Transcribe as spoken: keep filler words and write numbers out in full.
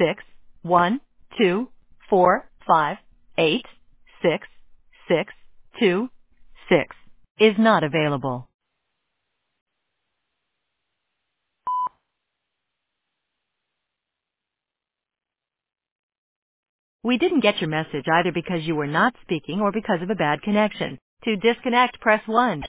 six one two four five eight six six two six is not available. We didn't get your message either because you were not speaking or because of a bad connection. To disconnect, press one.